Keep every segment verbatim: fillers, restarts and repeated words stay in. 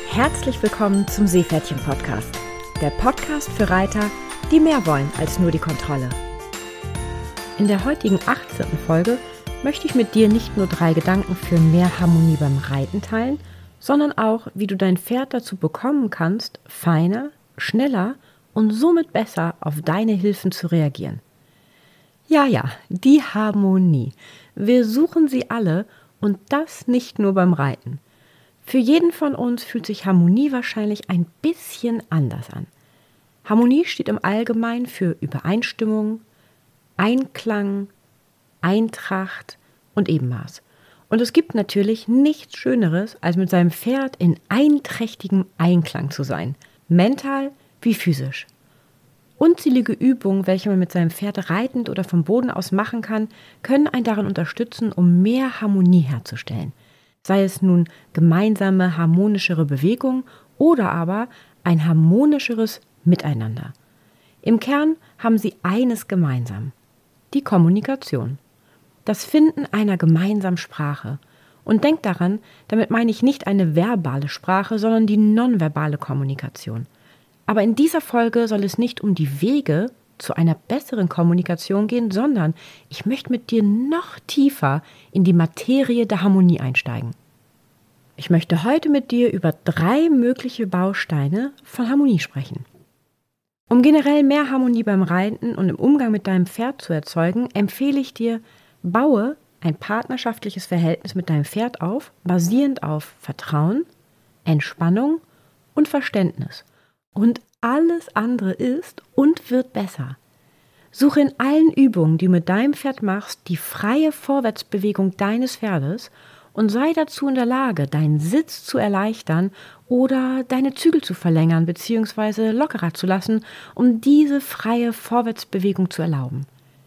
Herzlich willkommen zum Seepferdchen-Podcast. Der Podcast für Reiter, die mehr wollen als nur die Kontrolle. In der heutigen achtzehnten Folge möchte ich mit dir nicht nur drei Gedanken für mehr Harmonie beim Reiten teilen, sondern auch, wie du dein Pferd dazu bekommen kannst, feiner, schneller und somit besser auf deine Hilfen zu reagieren. Ja, ja, die Harmonie. Wir suchen sie alle und das nicht nur beim Reiten. Für jeden von uns fühlt sich Harmonie wahrscheinlich ein bisschen anders an. Harmonie steht im Allgemeinen für Übereinstimmung, Einklang, Eintracht und Ebenmaß. Und es gibt natürlich nichts Schöneres, als mit seinem Pferd in einträchtigem Einklang zu sein, mental wie physisch. Unzählige Übungen, welche man mit seinem Pferd reitend oder vom Boden aus machen kann, können einen darin unterstützen, um mehr Harmonie herzustellen. Sei es nun gemeinsame, harmonischere Bewegung oder aber ein harmonischeres Miteinander. Im Kern haben sie eines gemeinsam: die Kommunikation. Das Finden einer gemeinsamen Sprache. Und denkt daran, damit meine ich nicht eine verbale Sprache, sondern die nonverbale Kommunikation. Aber in dieser Folge soll es nicht um die Wege zu einer besseren Kommunikation gehen, sondern ich möchte mit dir noch tiefer in die Materie der Harmonie einsteigen. Ich möchte heute mit dir über drei mögliche Bausteine von Harmonie sprechen. Um generell mehr Harmonie beim Reiten und im Umgang mit deinem Pferd zu erzeugen, empfehle ich dir, baue ein partnerschaftliches Verhältnis mit deinem Pferd auf, basierend auf Vertrauen, Entspannung und Verständnis. Und alles andere ist und wird besser. Suche in allen Übungen, die du mit deinem Pferd machst, die freie Vorwärtsbewegung deines Pferdes und sei dazu in der Lage, deinen Sitz zu erleichtern oder deine Zügel zu verlängern bzw. lockerer zu lassen, um diese freie Vorwärtsbewegung zu erlauben.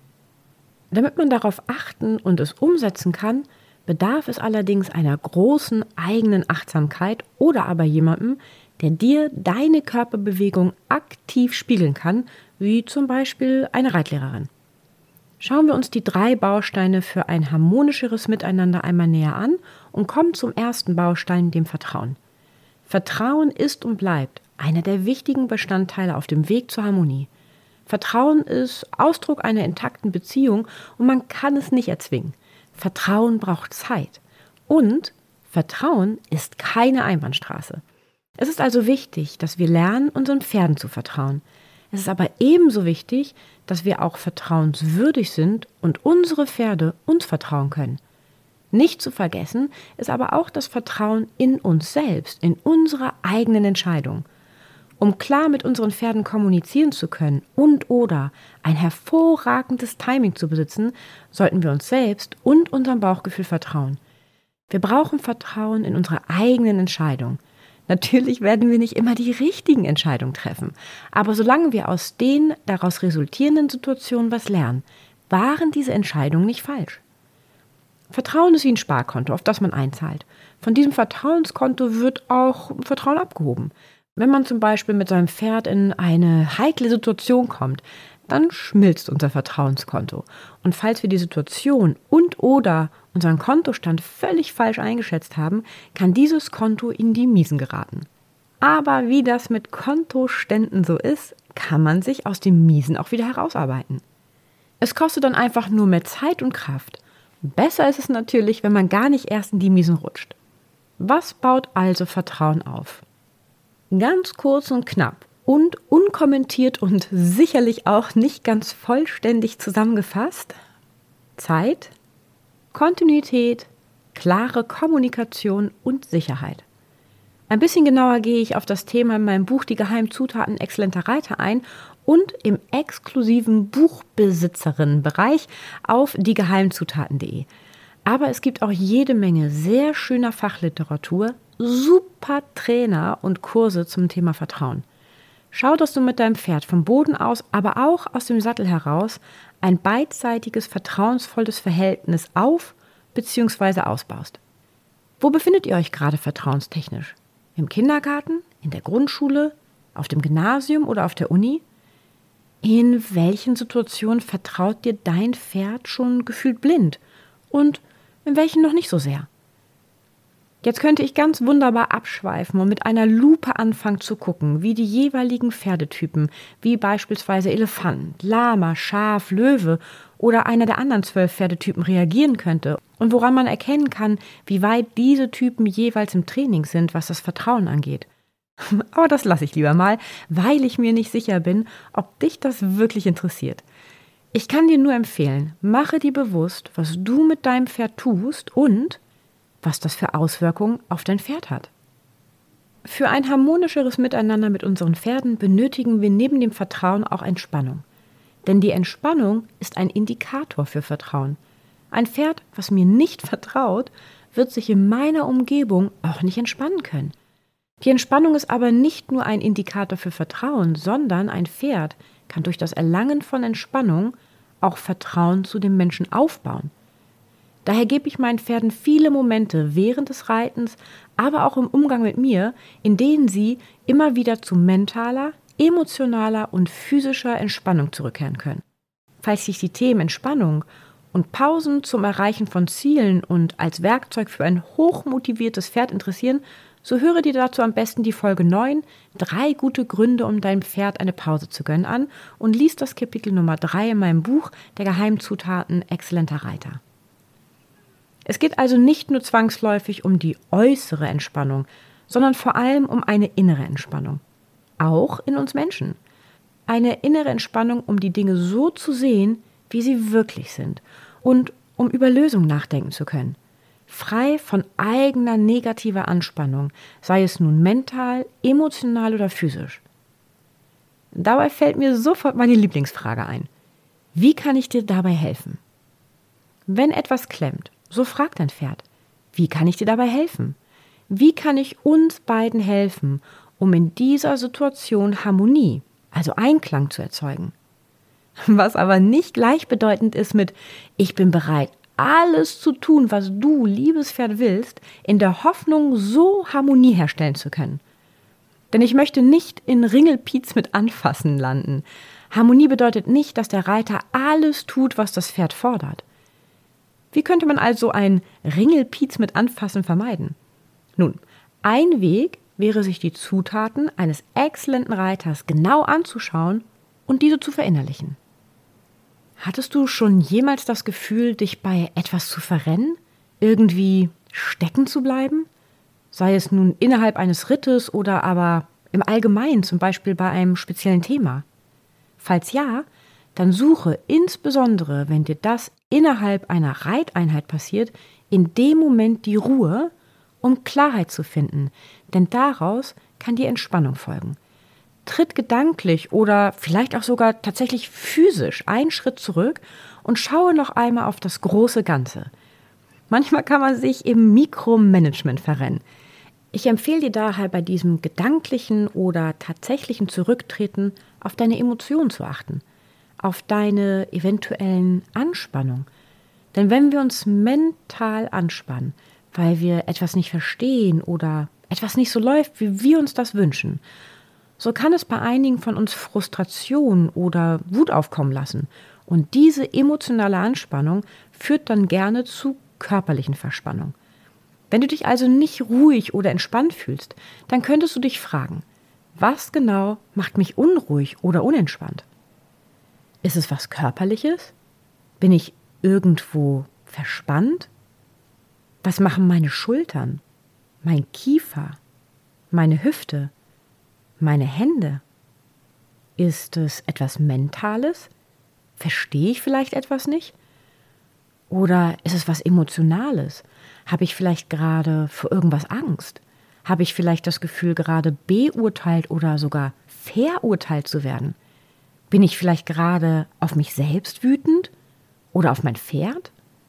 Damit man darauf achten und es umsetzen kann, bedarf es allerdings einer großen eigenen Achtsamkeit oder aber jemandem, der dir deine Körperbewegung aktiv spiegeln kann, wie zum Beispiel eine Reitlehrerin. Schauen wir uns die drei Bausteine für ein harmonischeres Miteinander einmal näher an und kommen zum ersten Baustein, dem Vertrauen. Vertrauen ist und bleibt einer der wichtigen Bestandteile auf dem Weg zur Harmonie. Vertrauen ist Ausdruck einer intakten Beziehung und man kann es nicht erzwingen. Vertrauen braucht Zeit. Und Vertrauen ist keine Einbahnstraße. Es ist also wichtig, dass wir lernen, unseren Pferden zu vertrauen. Es ist aber ebenso wichtig, dass wir auch vertrauenswürdig sind und unsere Pferde uns vertrauen können. Nicht zu vergessen ist aber auch das Vertrauen in uns selbst, in unsere eigenen Entscheidungen. Um klar mit unseren Pferden kommunizieren zu können und oder ein hervorragendes Timing zu besitzen, sollten wir uns selbst und unserem Bauchgefühl vertrauen. Wir brauchen Vertrauen in unsere eigenen Entscheidungen. Natürlich werden wir nicht immer die richtigen Entscheidungen treffen, aber solange wir aus den daraus resultierenden Situationen was lernen, waren diese Entscheidungen nicht falsch. Vertrauen ist wie ein Sparkonto, auf das man einzahlt. Von diesem Vertrauenskonto wird auch Vertrauen abgehoben. Wenn man zum Beispiel mit seinem Pferd in eine heikle Situation kommt, dann schmilzt unser Vertrauenskonto. Und falls wir die Situation und oder unseren Kontostand völlig falsch eingeschätzt haben, kann dieses Konto in die Miesen geraten. Aber wie das mit Kontoständen so ist, kann man sich aus dem Miesen auch wieder herausarbeiten. Es kostet dann einfach nur mehr Zeit und Kraft. Besser ist es natürlich, wenn man gar nicht erst in die Miesen rutscht. Was baut also Vertrauen auf? Ganz kurz und knapp und unkommentiert und sicherlich auch nicht ganz vollständig zusammengefasst: Zeit, Kontinuität, klare Kommunikation und Sicherheit. Ein bisschen genauer gehe ich auf das Thema in meinem Buch Die geheimen Zutaten exzellenter Reiter ein und im exklusiven Buchbesitzerinnenbereich auf die geheimen Zutaten punkt de. Aber es gibt auch jede Menge sehr schöner Fachliteratur, super Trainer und Kurse zum Thema Vertrauen. Schau, dass du mit deinem Pferd vom Boden aus, aber auch aus dem Sattel heraus ein beidseitiges, vertrauensvolles Verhältnis auf bzw. ausbaust. Wo befindet ihr euch gerade vertrauenstechnisch? Im Kindergarten, in der Grundschule, auf dem Gymnasium oder auf der Uni? In welchen Situationen vertraut dir dein Pferd schon gefühlt blind und in welchen noch nicht so sehr? Jetzt könnte ich ganz wunderbar abschweifen und mit einer Lupe anfangen zu gucken, wie die jeweiligen Pferdetypen, wie beispielsweise Elefant, Lama, Schaf, Löwe oder einer der anderen zwölf Pferdetypen reagieren könnte und woran man erkennen kann, wie weit diese Typen jeweils im Training sind, was das Vertrauen angeht. Aber das lasse ich lieber mal, weil ich mir nicht sicher bin, ob dich das wirklich interessiert. Ich kann dir nur empfehlen, mache dir bewusst, was du mit deinem Pferd tust und was das für Auswirkungen auf dein Pferd hat. Für ein harmonischeres Miteinander mit unseren Pferden benötigen wir neben dem Vertrauen auch Entspannung. Denn die Entspannung ist ein Indikator für Vertrauen. Ein Pferd, was mir nicht vertraut, wird sich in meiner Umgebung auch nicht entspannen können. Die Entspannung ist aber nicht nur ein Indikator für Vertrauen, sondern ein Pferd kann durch das Erlangen von Entspannung auch Vertrauen zu dem Menschen aufbauen. Daher gebe ich meinen Pferden viele Momente während des Reitens, aber auch im Umgang mit mir, in denen sie immer wieder zu mentaler, emotionaler und physischer Entspannung zurückkehren können. Falls dich die Themen Entspannung und Pausen zum Erreichen von Zielen und als Werkzeug für ein hochmotiviertes Pferd interessieren, so höre dir dazu am besten die Folge neun, drei gute Gründe, um deinem Pferd eine Pause zu gönnen, an und lies das Kapitel Nummer drei in meinem Buch Der Geheimzutaten exzellenter Reiter. Es geht also nicht nur zwangsläufig um die äußere Entspannung, sondern vor allem um eine innere Entspannung. Auch in uns Menschen. Eine innere Entspannung, um die Dinge so zu sehen, wie sie wirklich sind und um über Lösungen nachdenken zu können. Frei von eigener negativer Anspannung, sei es nun mental, emotional oder physisch. Dabei fällt mir sofort meine Lieblingsfrage ein. Wie kann ich dir dabei helfen? Wenn etwas klemmt, so fragt dein Pferd, wie kann ich dir dabei helfen? Wie kann ich uns beiden helfen, um in dieser Situation Harmonie, also Einklang zu erzeugen? Was aber nicht gleichbedeutend ist mit, ich bin bereit, alles zu tun, was du, liebes Pferd, willst, in der Hoffnung, so Harmonie herstellen zu können. Denn ich möchte nicht in Ringelpiez mit Anfassen landen. Harmonie bedeutet nicht, dass der Reiter alles tut, was das Pferd fordert. Wie könnte man also ein Ringelpiez mit Anfassen vermeiden? Nun, ein Weg wäre, sich die Zutaten eines exzellenten Reiters genau anzuschauen und diese zu verinnerlichen. Hattest du schon jemals das Gefühl, dich bei etwas zu verrennen, irgendwie stecken zu bleiben? Sei es nun innerhalb eines Rittes oder aber im Allgemeinen, zum Beispiel bei einem speziellen Thema. Falls ja, dann suche insbesondere, wenn dir das innerhalb einer Reiteinheit passiert, in dem Moment die Ruhe, um Klarheit zu finden, denn daraus kann die Entspannung folgen. Tritt gedanklich oder vielleicht auch sogar tatsächlich physisch einen Schritt zurück und schaue noch einmal auf das große Ganze. Manchmal kann man sich im Mikromanagement verrennen. Ich empfehle dir daher bei diesem gedanklichen oder tatsächlichen Zurücktreten auf deine Emotionen zu achten, auf deine eventuellen Anspannung. Denn wenn wir uns mental anspannen, weil wir etwas nicht verstehen oder etwas nicht so läuft, wie wir uns das wünschen, so kann es bei einigen von uns Frustration oder Wut aufkommen lassen. Und diese emotionale Anspannung führt dann gerne zu körperlichen Verspannung. Wenn du dich also nicht ruhig oder entspannt fühlst, dann könntest du dich fragen, was genau macht mich unruhig oder unentspannt? Ist es was Körperliches? Bin ich irgendwo verspannt? Was machen meine Schultern, mein Kiefer, meine Hüfte? Meine Hände? Ist es etwas Mentales? Verstehe ich vielleicht etwas nicht? Oder ist es was Emotionales? Habe ich vielleicht gerade vor irgendwas Angst? Habe ich vielleicht das Gefühl, gerade beurteilt oder sogar verurteilt zu werden? Bin ich vielleicht gerade auf mich selbst wütend? Oder auf mein Pferd?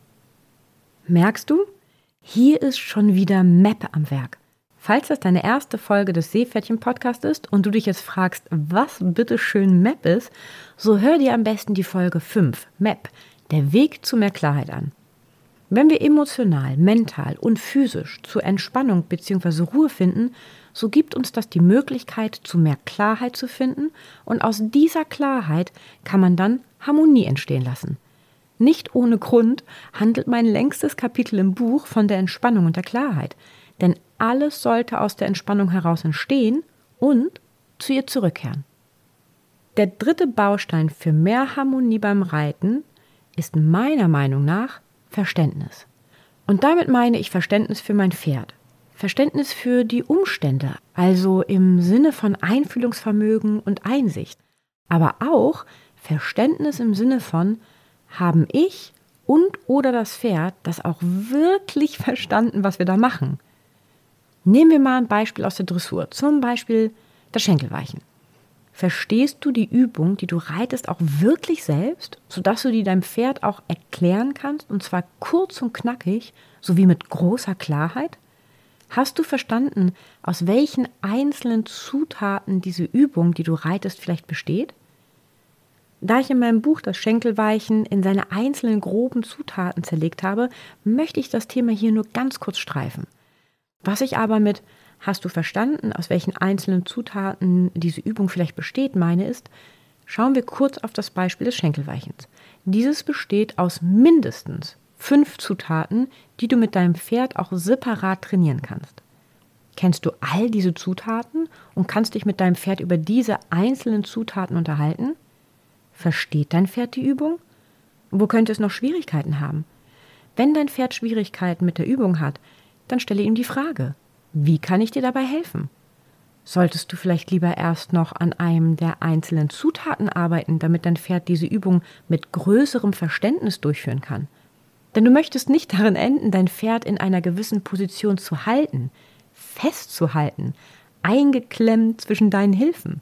Merkst du? Hier ist schon wieder Map am Werk. Falls das deine erste Folge des Seepferdchen-Podcast ist und du dich jetzt fragst, was bitteschön Map ist, so hör dir am besten die Folge fünf, Map, der Weg zu mehr Klarheit an. Wenn wir emotional, mental und physisch zur Entspannung bzw. Ruhe finden, so gibt uns das die Möglichkeit, zu mehr Klarheit zu finden und aus dieser Klarheit kann man dann Harmonie entstehen lassen. Nicht ohne Grund handelt mein längstes Kapitel im Buch von der Entspannung und der Klarheit. Denn alles sollte aus der Entspannung heraus entstehen und zu ihr zurückkehren. Der dritte Baustein für mehr Harmonie beim Reiten ist meiner Meinung nach Verständnis. Und damit meine ich Verständnis für mein Pferd. Verständnis für die Umstände, also im Sinne von Einfühlungsvermögen und Einsicht. Aber auch Verständnis im Sinne von, haben ich und oder das Pferd das auch wirklich verstanden, was wir da machen? Nehmen wir mal ein Beispiel aus der Dressur, zum Beispiel das Schenkelweichen. Verstehst du die Übung, die du reitest, auch wirklich selbst, sodass du die deinem Pferd auch erklären kannst, und zwar kurz und knackig, sowie mit großer Klarheit? Hast du verstanden, aus welchen einzelnen Zutaten diese Übung, die du reitest, vielleicht besteht? Da ich in meinem Buch das Schenkelweichen in seine einzelnen groben Zutaten zerlegt habe, möchte ich das Thema hier nur ganz kurz streifen. Was ich aber mit "Hast du verstanden, aus welchen einzelnen Zutaten diese Übung vielleicht besteht?" meine ist, schauen wir kurz auf das Beispiel des Schenkelweichens. Dieses besteht aus mindestens fünf Zutaten, die du mit deinem Pferd auch separat trainieren kannst. Kennst du all diese Zutaten und kannst dich mit deinem Pferd über diese einzelnen Zutaten unterhalten? Versteht dein Pferd die Übung? Wo könnte es noch Schwierigkeiten haben? Wenn dein Pferd Schwierigkeiten mit der Übung hat, dann stelle ihm die Frage: Wie kann ich dir dabei helfen? Solltest du vielleicht lieber erst noch an einem der einzelnen Zutaten arbeiten, damit dein Pferd diese Übung mit größerem Verständnis durchführen kann? Denn du möchtest nicht darin enden, dein Pferd in einer gewissen Position zu halten, festzuhalten, eingeklemmt zwischen deinen Hilfen.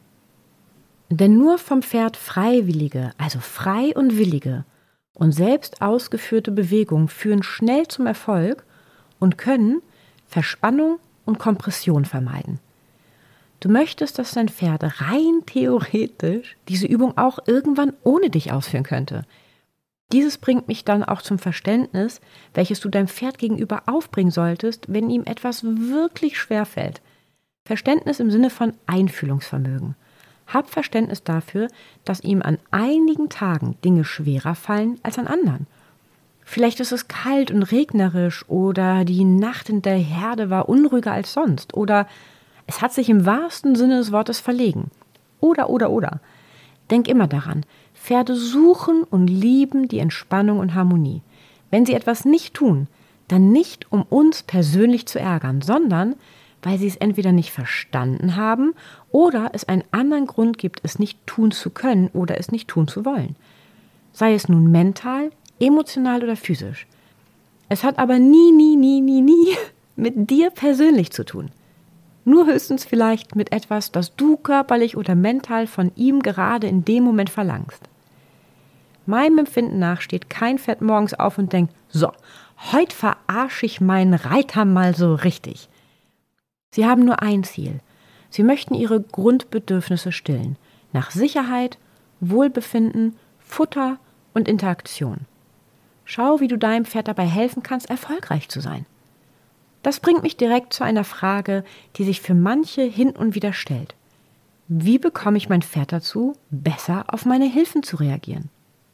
Denn nur vom Pferd freiwillige, also frei und willige und selbst ausgeführte Bewegungen führen schnell zum Erfolg und können Verspannung und Kompression vermeiden. Du möchtest, dass dein Pferd rein theoretisch diese Übung auch irgendwann ohne dich ausführen könnte. Dieses bringt mich dann auch zum Verständnis, welches du deinem Pferd gegenüber aufbringen solltest, wenn ihm etwas wirklich schwerfällt. Verständnis im Sinne von Einfühlungsvermögen. Hab Verständnis dafür, dass ihm an einigen Tagen Dinge schwerer fallen als an anderen. Vielleicht ist es kalt und regnerisch oder die Nacht in der Herde war unruhiger als sonst oder es hat sich im wahrsten Sinne des Wortes verlegen. Oder, oder, oder. Denk immer daran, Pferde suchen und lieben die Entspannung und Harmonie. Wenn sie etwas nicht tun, dann nicht, um uns persönlich zu ärgern, sondern weil sie es entweder nicht verstanden haben oder es einen anderen Grund gibt, es nicht tun zu können oder es nicht tun zu wollen. Sei es nun mental, emotional oder physisch. Es hat aber nie, nie, nie, nie, nie mit dir persönlich zu tun. Nur höchstens vielleicht mit etwas, das du körperlich oder mental von ihm gerade in dem Moment verlangst. Meinem Empfinden nach steht kein Pferd morgens auf und denkt: So, heute verarsche ich meinen Reiter mal so richtig. Sie haben nur ein Ziel. Sie möchten ihre Grundbedürfnisse stillen. Nach Sicherheit, Wohlbefinden, Futter und Interaktion. Schau, wie du deinem Pferd dabei helfen kannst, erfolgreich zu sein. Das bringt mich direkt zu einer Frage, die sich für manche hin und wieder stellt. Wie bekomme ich mein Pferd dazu, besser auf meine Hilfen zu reagieren?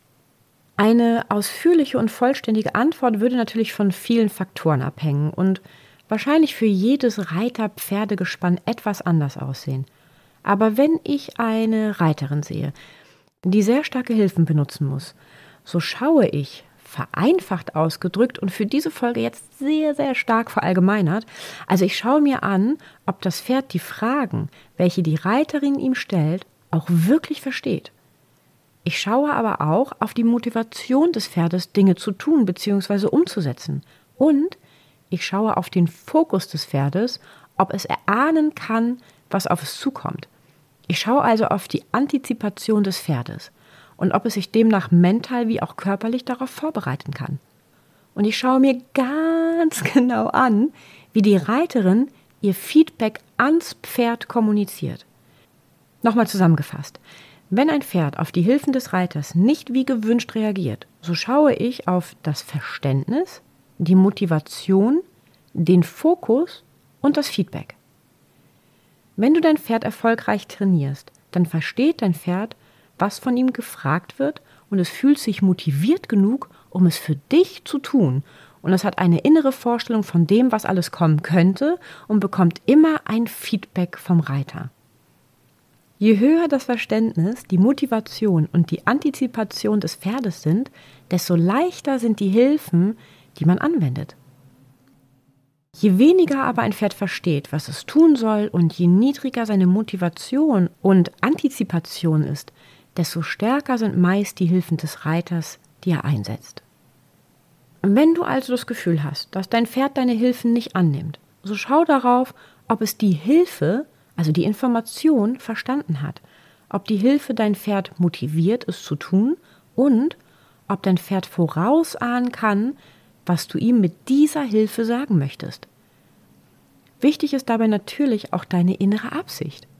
Eine ausführliche und vollständige Antwort würde natürlich von vielen Faktoren abhängen und wahrscheinlich für jedes Reiter-Pferdegespann etwas anders aussehen. Aber wenn ich eine Reiterin sehe, die sehr starke Hilfen benutzen muss, so schaue ich, vereinfacht ausgedrückt und für diese Folge jetzt sehr, sehr stark verallgemeinert, also ich schaue mir an, ob das Pferd die Fragen, welche die Reiterin ihm stellt, auch wirklich versteht. Ich schaue aber auch auf die Motivation des Pferdes, Dinge zu tun bzw. umzusetzen. Und ich schaue auf den Fokus des Pferdes, ob es erahnen kann, was auf es zukommt. Ich schaue also auf die Antizipation des Pferdes und ob es sich demnach mental wie auch körperlich darauf vorbereiten kann. Und ich schaue mir ganz genau an, wie die Reiterin ihr Feedback ans Pferd kommuniziert. Nochmal zusammengefasst. Wenn ein Pferd auf die Hilfen des Reiters nicht wie gewünscht reagiert, so schaue ich auf das Verständnis, die Motivation, den Fokus und das Feedback. Wenn du dein Pferd erfolgreich trainierst, dann versteht dein Pferd, was von ihm gefragt wird und es fühlt sich motiviert genug, um es für dich zu tun und es hat eine innere Vorstellung von dem, was alles kommen könnte und bekommt immer ein Feedback vom Reiter. Je höher das Verständnis, die Motivation und die Antizipation des Pferdes sind, desto leichter sind die Hilfen, die man anwendet. Je weniger aber ein Pferd versteht, was es tun soll, und je niedriger seine Motivation und Antizipation ist, desto stärker sind meist die Hilfen des Reiters, die er einsetzt. Wenn du also das Gefühl hast, dass dein Pferd deine Hilfen nicht annimmt, so schau darauf, ob es die Hilfe, also die Information, verstanden hat, ob die Hilfe dein Pferd motiviert, es zu tun, und ob dein Pferd vorausahnen kann, was du ihm mit dieser Hilfe sagen möchtest. Wichtig ist dabei natürlich auch deine innere Absicht.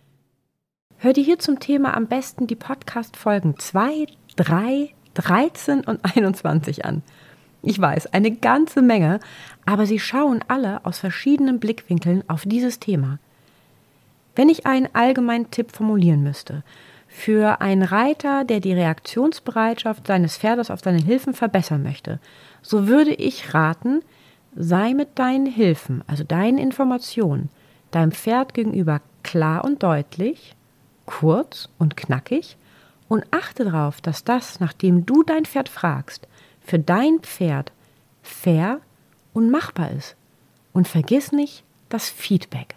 Hör dir hier zum Thema am besten die Podcast-Folgen zwei, drei, dreizehn und einundzwanzig an. Ich weiß, eine ganze Menge, aber sie schauen alle aus verschiedenen Blickwinkeln auf dieses Thema. Wenn ich einen allgemeinen Tipp formulieren müsste, für einen Reiter, der die Reaktionsbereitschaft seines Pferdes auf seine Hilfen verbessern möchte, so würde ich raten, sei mit deinen Hilfen, also deinen Informationen, deinem Pferd gegenüber klar und deutlich, kurz und knackig und achte darauf, dass das, nachdem du dein Pferd fragst, für dein Pferd fair und machbar ist. Und vergiss nicht das Feedback.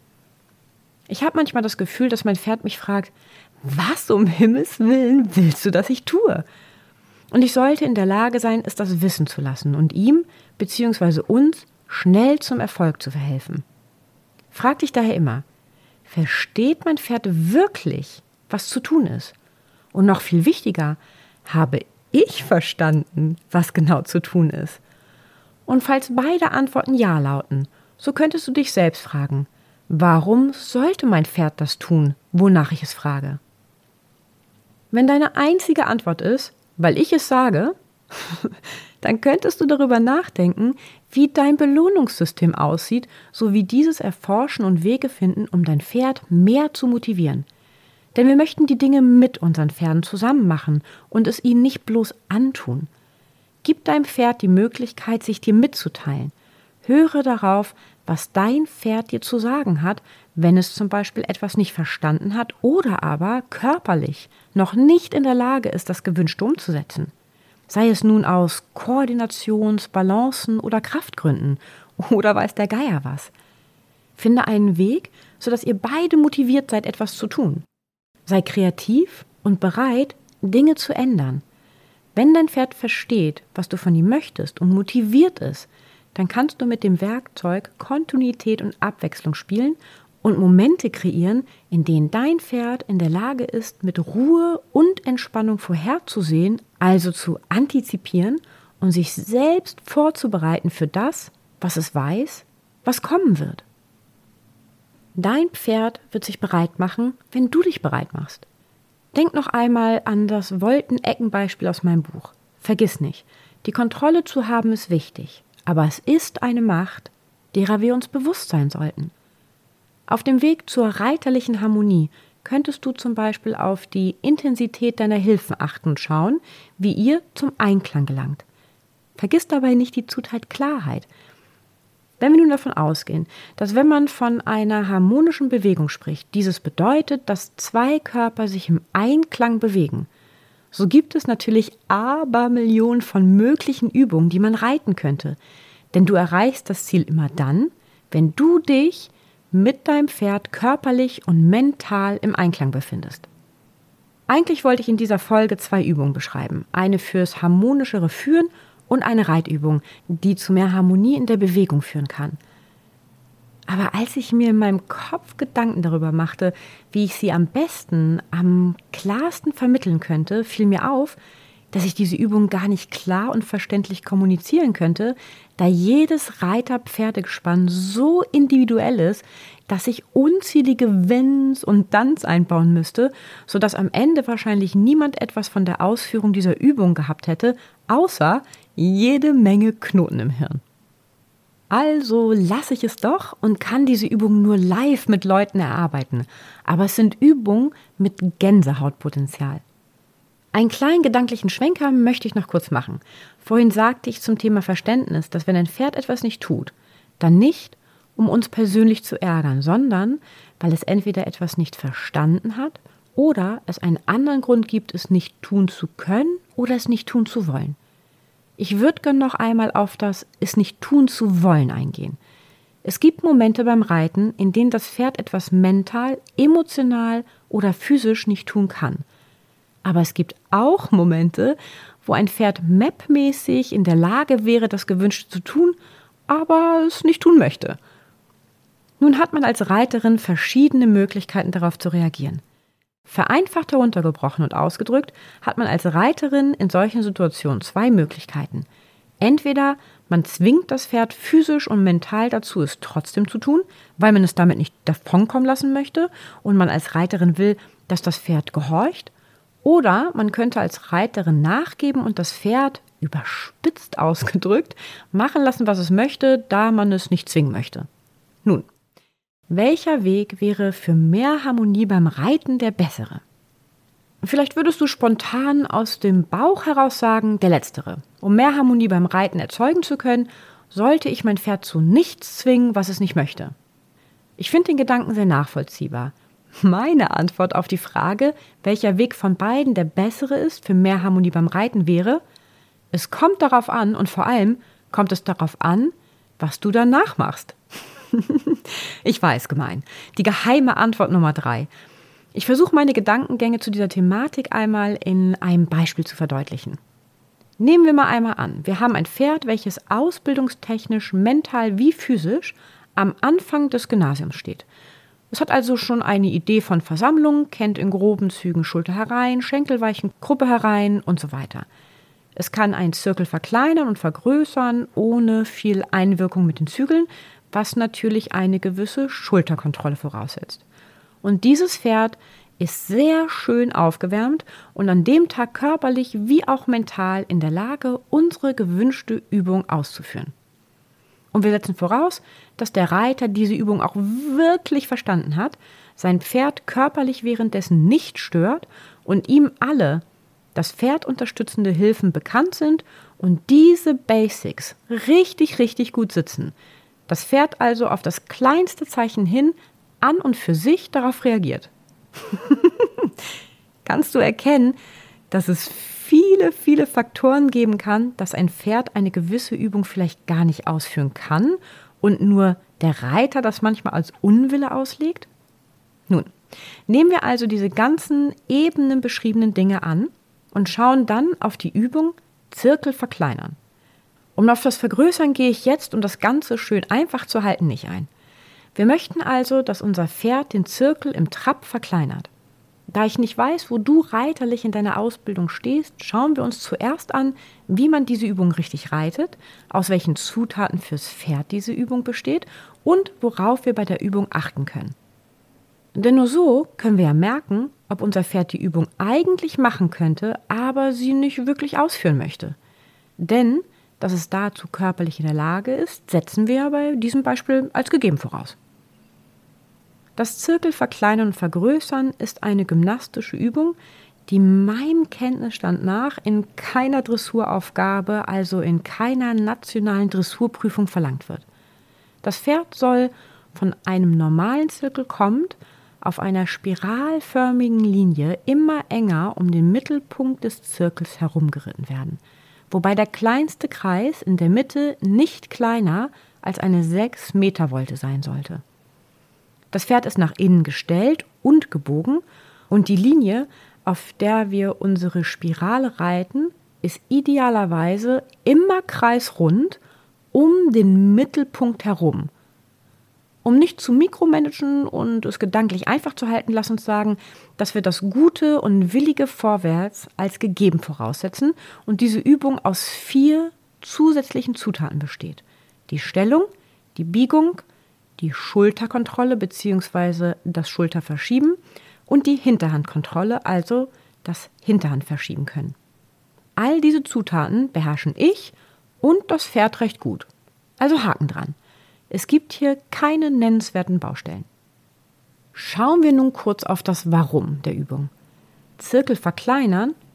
Ich habe manchmal das Gefühl, dass mein Pferd mich fragt, was um Himmels Willen willst du, dass ich tue? Und ich sollte in der Lage sein, es das wissen zu lassen und ihm bzw. uns schnell zum Erfolg zu verhelfen. Frag dich daher immer, versteht mein Pferd wirklich, was zu tun ist? Und noch viel wichtiger, habe ich verstanden, was genau zu tun ist? Und falls beide Antworten ja lauten, so könntest du dich selbst fragen, warum sollte mein Pferd das tun, wonach ich es frage? Wenn deine einzige Antwort ist, weil ich es sage, dann könntest du darüber nachdenken, wie dein Belohnungssystem aussieht, sowie dieses erforschen und Wege finden, um dein Pferd mehr zu motivieren. Denn wir möchten die Dinge mit unseren Pferden zusammen machen und es ihnen nicht bloß antun. Gib deinem Pferd die Möglichkeit, sich dir mitzuteilen. Höre darauf, was dein Pferd dir zu sagen hat, wenn es zum Beispiel etwas nicht verstanden hat oder aber körperlich noch nicht in der Lage ist, das Gewünschte umzusetzen. Sei es nun aus Koordinations-, Balancen- oder Kraftgründen oder weiß der Geier was. Finde einen Weg, sodass ihr beide motiviert seid, etwas zu tun. Sei kreativ und bereit, Dinge zu ändern. Wenn dein Pferd versteht, was du von ihm möchtest und motiviert ist, dann kannst du mit dem Werkzeug Kontinuität und Abwechslung spielen und Momente kreieren, in denen dein Pferd in der Lage ist, mit Ruhe und Entspannung vorherzusehen, also zu antizipieren und sich selbst vorzubereiten für das, was es weiß, was kommen wird. Dein Pferd wird sich bereit machen, wenn du dich bereit machst. Denk noch einmal an das Wolken-Ecken-Beispiel aus meinem Buch. Vergiss nicht, die Kontrolle zu haben ist wichtig, aber es ist eine Macht, derer wir uns bewusst sein sollten. Auf dem Weg zur reiterlichen Harmonie könntest du zum Beispiel auf die Intensität deiner Hilfen achten und schauen, wie ihr zum Einklang gelangt. Vergiss dabei nicht die Zutat Klarheit. Wenn wir nun davon ausgehen, dass wenn man von einer harmonischen Bewegung spricht, dieses bedeutet, dass zwei Körper sich im Einklang bewegen, so gibt es natürlich Abermillionen von möglichen Übungen, die man reiten könnte. Denn du erreichst das Ziel immer dann, wenn du dich mit deinem Pferd körperlich und mental im Einklang befindest. Eigentlich wollte ich in dieser Folge zwei Übungen beschreiben. Eine fürs harmonischere Führen und eine Reitübung, die zu mehr Harmonie in der Bewegung führen kann. Aber als ich mir in meinem Kopf Gedanken darüber machte, wie ich sie am besten, am klarsten vermitteln könnte, fiel mir auf, dass ich diese Übung gar nicht klar und verständlich kommunizieren könnte, da jedes Reiter-Pferdegespann so individuell ist, dass ich unzählige Wenns und Danns einbauen müsste, sodass am Ende wahrscheinlich niemand etwas von der Ausführung dieser Übung gehabt hätte, außer jede Menge Knoten im Hirn. Also lasse ich es doch und kann diese Übung nur live mit Leuten erarbeiten. Aber es sind Übungen mit Gänsehautpotenzial. Einen kleinen gedanklichen Schwenker möchte ich noch kurz machen. Vorhin sagte ich zum Thema Verständnis, dass wenn ein Pferd etwas nicht tut, dann nicht, um uns persönlich zu ärgern, sondern weil es entweder etwas nicht verstanden hat oder es einen anderen Grund gibt, es nicht tun zu können oder es nicht tun zu wollen. Ich würde gerne noch einmal auf das es nicht tun zu wollen eingehen. Es gibt Momente beim Reiten, in denen das Pferd etwas mental, emotional oder physisch nicht tun kann. Aber es gibt auch Momente, wo ein Pferd mapmäßig in der Lage wäre, das Gewünschte zu tun, aber es nicht tun möchte. Nun hat man als Reiterin verschiedene Möglichkeiten, darauf zu reagieren. Vereinfacht heruntergebrochen und ausgedrückt hat man als Reiterin in solchen Situationen zwei Möglichkeiten. Entweder man zwingt das Pferd physisch und mental dazu, es trotzdem zu tun, weil man es damit nicht davonkommen lassen möchte und man als Reiterin will, dass das Pferd gehorcht. Oder man könnte als Reiterin nachgeben und das Pferd, überspitzt ausgedrückt, machen lassen, was es möchte, da man es nicht zwingen möchte. Nun, welcher Weg wäre für mehr Harmonie beim Reiten der bessere? Vielleicht würdest du spontan aus dem Bauch heraus sagen, der letztere. Um mehr Harmonie beim Reiten erzeugen zu können, sollte ich mein Pferd zu nichts zwingen, was es nicht möchte. Ich finde den Gedanken sehr nachvollziehbar. Meine Antwort auf die Frage, welcher Weg von beiden der bessere ist für mehr Harmonie beim Reiten wäre, es kommt darauf an und vor allem kommt es darauf an, was du danach machst. Ich weiß, gemein. Die geheime Antwort Nummer drei. Ich versuche meine Gedankengänge zu dieser Thematik einmal in einem Beispiel zu verdeutlichen. Nehmen wir mal einmal an, wir haben ein Pferd, welches ausbildungstechnisch, mental wie physisch am Anfang des Gymnasiums steht. Es hat also schon eine Idee von Versammlung, kennt in groben Zügen Schulter herein, Schenkelweichen, Gruppe herein und so weiter. Es kann einen Zirkel verkleinern und vergrößern, ohne viel Einwirkung mit den Zügeln, was natürlich eine gewisse Schulterkontrolle voraussetzt. Und dieses Pferd ist sehr schön aufgewärmt und an dem Tag körperlich wie auch mental in der Lage, unsere gewünschte Übung auszuführen. Und wir setzen voraus, dass der Reiter diese Übung auch wirklich verstanden hat, sein Pferd körperlich währenddessen nicht stört und ihm alle das Pferd unterstützende Hilfen bekannt sind und diese Basics richtig, richtig gut sitzen. Das Pferd also auf das kleinste Zeichen hin an und für sich darauf reagiert. Kannst du erkennen, dass es viele, viele Faktoren geben kann, dass ein Pferd eine gewisse Übung vielleicht gar nicht ausführen kann und nur der Reiter das manchmal als Unwille auslegt? Nun, nehmen wir also diese ganzen eben beschriebenen Dinge an und schauen dann auf die Übung Zirkel verkleinern. Um auf das Vergrößern gehe ich jetzt, um das Ganze schön einfach zu halten, nicht ein. Wir möchten also, dass unser Pferd den Zirkel im Trab verkleinert. Da ich nicht weiß, wo du reiterlich in deiner Ausbildung stehst, schauen wir uns zuerst an, wie man diese Übung richtig reitet, aus welchen Zutaten fürs Pferd diese Übung besteht und worauf wir bei der Übung achten können. Denn nur so können wir ja merken, ob unser Pferd die Übung eigentlich machen könnte, aber sie nicht wirklich ausführen möchte. Denn, dass es dazu körperlich in der Lage ist, setzen wir bei diesem Beispiel als gegeben voraus. Das Zirkel verkleinern und vergrößern ist eine gymnastische Übung, die meinem Kenntnisstand nach in keiner Dressuraufgabe, also in keiner nationalen Dressurprüfung verlangt wird. Das Pferd soll von einem normalen Zirkel kommend auf einer spiralförmigen Linie immer enger um den Mittelpunkt des Zirkels herumgeritten werden, wobei der kleinste Kreis in der Mitte nicht kleiner als eine sechs Meter Volte sein sollte. Das Pferd ist nach innen gestellt und gebogen und die Linie, auf der wir unsere Spirale reiten, ist idealerweise immer kreisrund um den Mittelpunkt herum. Um nicht zu mikromanagen und es gedanklich einfach zu halten, lass uns sagen, dass wir das gute und willige Vorwärts als gegeben voraussetzen und diese Übung aus vier zusätzlichen Zutaten besteht. Die Stellung, die Biegung, die Schulterkontrolle bzw. das Schulterverschieben und die Hinterhandkontrolle, also das Hinterhandverschieben können. All diese Zutaten beherrschen ich und das Pferd recht gut. Also Haken dran. Es gibt hier keine nennenswerten Baustellen. Schauen wir nun kurz auf das Warum der Übung. Zirkel verkleinern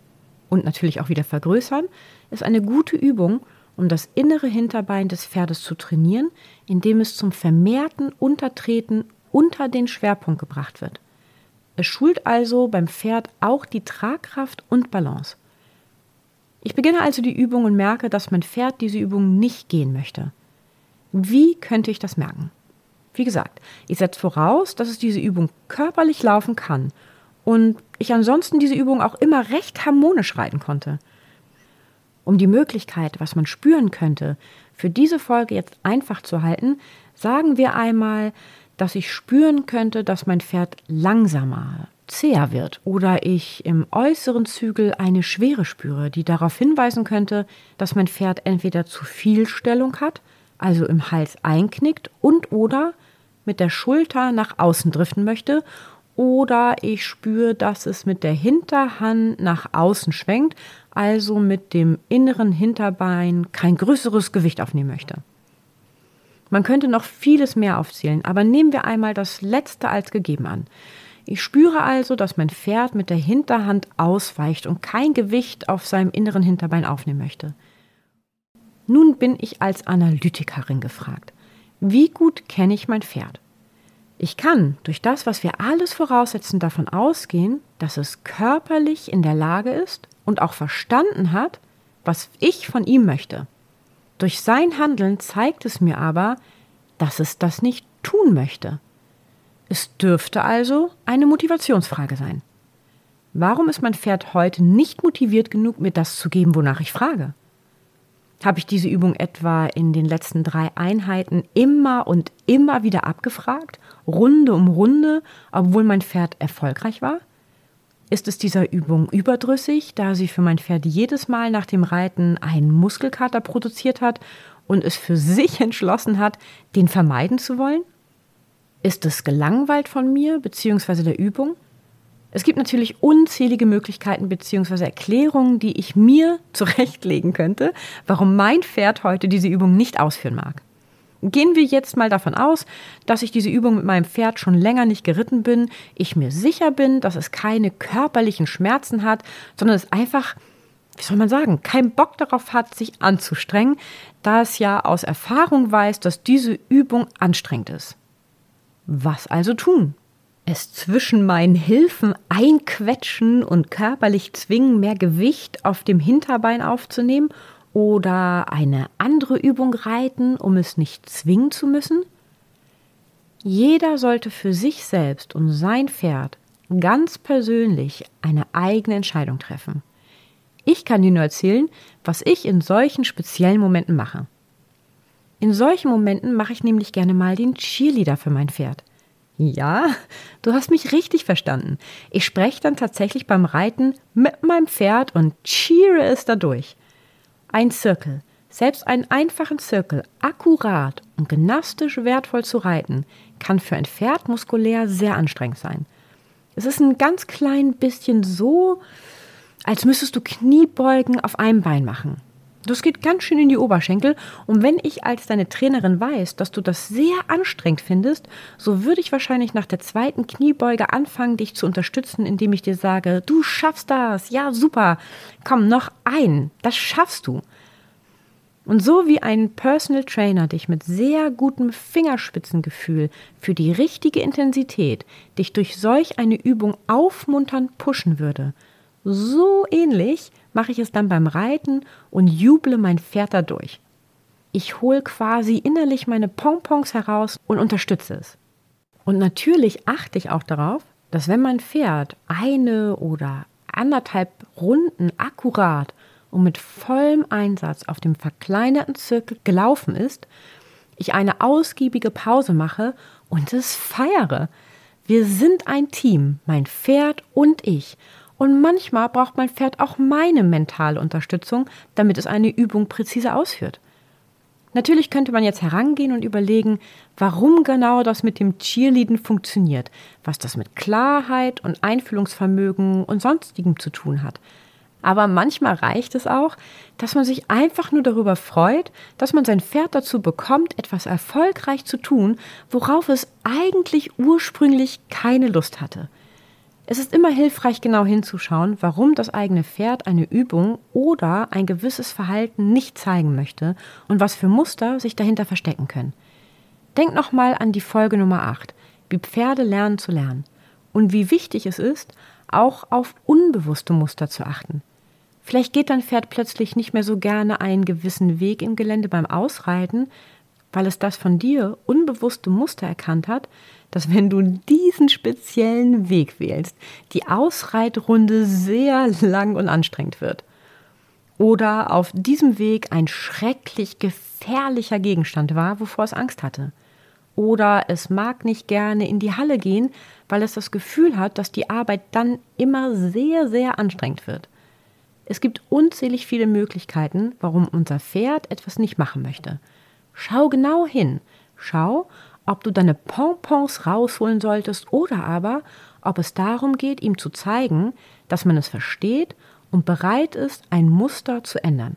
und natürlich auch wieder vergrößern, ist eine gute Übung, um das innere Hinterbein des Pferdes zu trainieren, indem es zum vermehrten Untertreten unter den Schwerpunkt gebracht wird. Es schult also beim Pferd auch die Tragkraft und Balance. Ich beginne also die Übung und merke, dass mein Pferd diese Übung nicht gehen möchte. Wie könnte ich das merken? Wie gesagt, ich setze voraus, dass es diese Übung körperlich laufen kann und ich ansonsten diese Übung auch immer recht harmonisch reiten konnte. Um die Möglichkeit, was man spüren könnte, für diese Folge jetzt einfach zu halten, sagen wir einmal, dass ich spüren könnte, dass mein Pferd langsamer, zäher wird oder ich im äußeren Zügel eine Schwere spüre, die darauf hinweisen könnte, dass mein Pferd entweder zu viel Stellung hat, also im Hals einknickt und oder mit der Schulter nach außen driften möchte, oder ich spüre, dass es mit der Hinterhand nach außen schwenkt, also mit dem inneren Hinterbein kein größeres Gewicht aufnehmen möchte. Man könnte noch vieles mehr aufzählen, aber nehmen wir einmal das Letzte als gegeben an. Ich spüre also, dass mein Pferd mit der Hinterhand ausweicht und kein Gewicht auf seinem inneren Hinterbein aufnehmen möchte. Nun bin ich als Analytikerin gefragt. Wie gut kenne ich mein Pferd? Ich kann durch das, was wir alles voraussetzen, davon ausgehen, dass es körperlich in der Lage ist und auch verstanden hat, was ich von ihm möchte. Durch sein Handeln zeigt es mir aber, dass es das nicht tun möchte. Es dürfte also eine Motivationsfrage sein. Warum ist mein Pferd heute nicht motiviert genug, mir das zu geben, wonach ich frage? Habe ich diese Übung etwa in den letzten drei Einheiten immer und immer wieder abgefragt, Runde um Runde, obwohl mein Pferd erfolgreich war? Ist es dieser Übung überdrüssig, da sie für mein Pferd jedes Mal nach dem Reiten einen Muskelkater produziert hat und es für sich entschlossen hat, den vermeiden zu wollen? Ist es gelangweilt von mir bzw. der Übung? Es gibt natürlich unzählige Möglichkeiten bzw. Erklärungen, die ich mir zurechtlegen könnte, warum mein Pferd heute diese Übung nicht ausführen mag. Gehen wir jetzt mal davon aus, dass ich diese Übung mit meinem Pferd schon länger nicht geritten bin, ich mir sicher bin, dass es keine körperlichen Schmerzen hat, sondern es einfach, wie soll man sagen, keinen Bock darauf hat, sich anzustrengen, da es ja aus Erfahrung weiß, dass diese Übung anstrengend ist. Was also tun? Es zwischen meinen Hilfen einquetschen und körperlich zwingen, mehr Gewicht auf dem Hinterbein aufzunehmen oder eine andere Übung reiten, um es nicht zwingen zu müssen? Jeder sollte für sich selbst und sein Pferd ganz persönlich eine eigene Entscheidung treffen. Ich kann dir nur erzählen, was ich in solchen speziellen Momenten mache. In solchen Momenten mache ich nämlich gerne mal den Cheerleader für mein Pferd. Ja, du hast mich richtig verstanden. Ich spreche dann tatsächlich beim Reiten mit meinem Pferd und cheere es dadurch. Ein Zirkel, selbst einen einfachen Zirkel, akkurat und gymnastisch wertvoll zu reiten, kann für ein Pferd muskulär sehr anstrengend sein. Es ist ein ganz klein bisschen so, als müsstest du Kniebeugen auf einem Bein machen. Das geht ganz schön in die Oberschenkel und wenn ich als deine Trainerin weiß, dass du das sehr anstrengend findest, so würde ich wahrscheinlich nach der zweiten Kniebeuge anfangen, dich zu unterstützen, indem ich dir sage, du schaffst das, ja super, komm, noch ein, das schaffst du. Und so wie ein Personal Trainer dich mit sehr gutem Fingerspitzengefühl für die richtige Intensität dich durch solch eine Übung aufmunternd pushen würde, so ähnlich mache ich es dann beim Reiten und juble mein Pferd dadurch. Ich hole quasi innerlich meine Pompons heraus und unterstütze es. Und natürlich achte ich auch darauf, dass wenn mein Pferd eine oder anderthalb Runden akkurat und mit vollem Einsatz auf dem verkleinerten Zirkel gelaufen ist, ich eine ausgiebige Pause mache und es feiere. Wir sind ein Team, mein Pferd und ich. Und manchmal braucht mein Pferd auch meine mentale Unterstützung, damit es eine Übung präzise ausführt. Natürlich könnte man jetzt herangehen und überlegen, warum genau das mit dem Cheerleaden funktioniert, was das mit Klarheit und Einfühlungsvermögen und Sonstigem zu tun hat. Aber manchmal reicht es auch, dass man sich einfach nur darüber freut, dass man sein Pferd dazu bekommt, etwas erfolgreich zu tun, worauf es eigentlich ursprünglich keine Lust hatte. Es ist immer hilfreich, genau hinzuschauen, warum das eigene Pferd eine Übung oder ein gewisses Verhalten nicht zeigen möchte und was für Muster sich dahinter verstecken können. Denk nochmal an die Folge Nummer acht, wie Pferde lernen zu lernen und wie wichtig es ist, auch auf unbewusste Muster zu achten. Vielleicht geht dein Pferd plötzlich nicht mehr so gerne einen gewissen Weg im Gelände beim Ausreiten, weil es das von dir unbewusste Muster erkannt hat, dass wenn du diesen speziellen Weg wählst, die Ausreitrunde sehr lang und anstrengend wird. Oder auf diesem Weg ein schrecklich gefährlicher Gegenstand war, wovor es Angst hatte. Oder es mag nicht gerne in die Halle gehen, weil es das Gefühl hat, dass die Arbeit dann immer sehr, sehr anstrengend wird. Es gibt unzählig viele Möglichkeiten, warum unser Pferd etwas nicht machen möchte. Schau genau hin. Schau, ob du deine Pompons rausholen solltest oder aber, ob es darum geht, ihm zu zeigen, dass man es versteht und bereit ist, ein Muster zu ändern.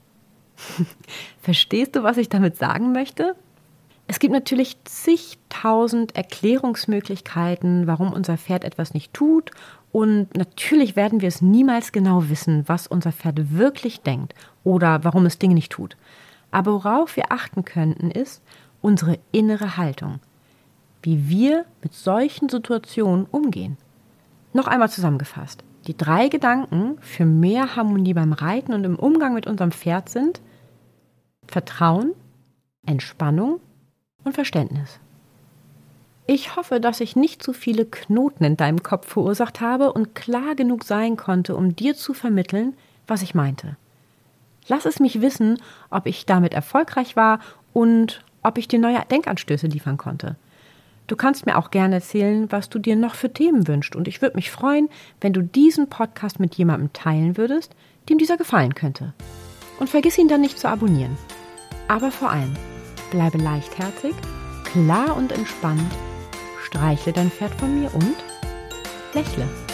Verstehst du, was ich damit sagen möchte? Es gibt natürlich zigtausend Erklärungsmöglichkeiten, warum unser Pferd etwas nicht tut, und natürlich werden wir es niemals genau wissen, was unser Pferd wirklich denkt oder warum es Dinge nicht tut. Aber worauf wir achten könnten, ist unsere innere Haltung, wie wir mit solchen Situationen umgehen. Noch einmal zusammengefasst, die drei Gedanken für mehr Harmonie beim Reiten und im Umgang mit unserem Pferd sind Vertrauen, Entspannung und Verständnis. Ich hoffe, dass ich nicht zu viele Knoten in deinem Kopf verursacht habe und klar genug sein konnte, um dir zu vermitteln, was ich meinte. Lass es mich wissen, ob ich damit erfolgreich war und ob ich dir neue Denkanstöße liefern konnte. Du kannst mir auch gerne erzählen, was du dir noch für Themen wünschst, und ich würde mich freuen, wenn du diesen Podcast mit jemandem teilen würdest, dem dieser gefallen könnte. Und vergiss ihn dann nicht zu abonnieren. Aber vor allem, bleibe leichtherzig, klar und entspannt, streichle dein Pferd von mir und lächle.